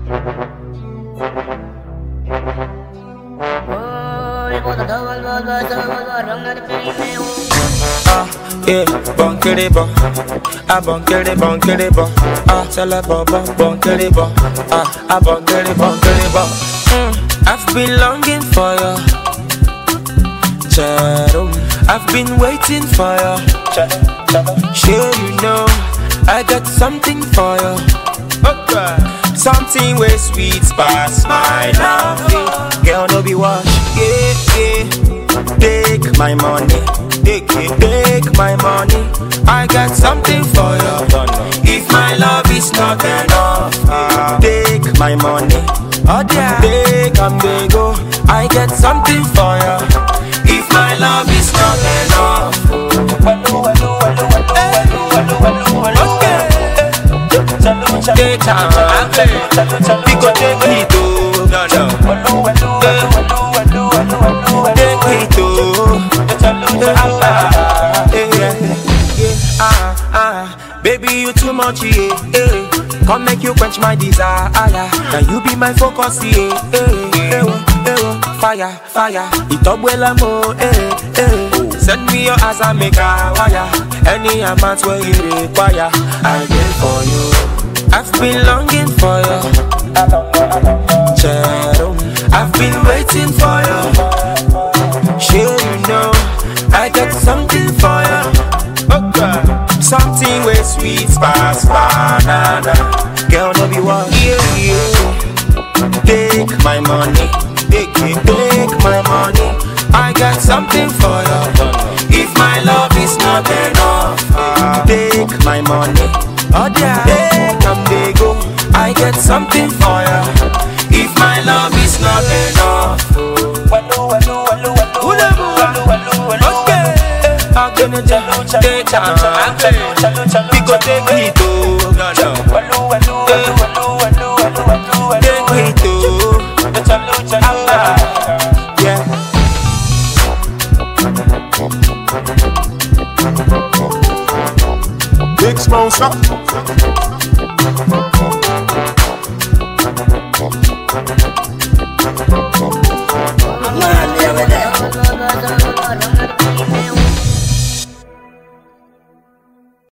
Yeah, bunkity bo, bunkity bo, tell a bo, bunkity bo, bunkity bo. I've been longing for you, Cherum. I've been waiting for you. Sure you know, I got something for you. Okay. Something way sweet past my love. Yeah. Girl, no be wash. Yeah, yeah. Take my money. Take my money. I got something for you. If my love is not enough, take my money. Oh yeah. Take and they go. I get something for you. If my love is not enough, okay. Take time, we go take it to. Take it to. Baby, you too much, yeah. Come make you quench my desire. Can you be my focus, yeah. Fire, fire, it up well mo, Send me your ass and make a wire. Any amount where you require, I get for you. I've been longing for you, Cherum. I've been waiting for you. Sure you know, I got something for you. Okay. Something way sweet past banana. Girl, no be one. Yeah. Take my money. Take my money. I got something for you. If my love is not enough, take my money. Oh yeah. Take and they go. I get something for you. If my love is not enough, okay. I'm gonna take time. We go take it to. Take it to. Yeah. Big Smoke.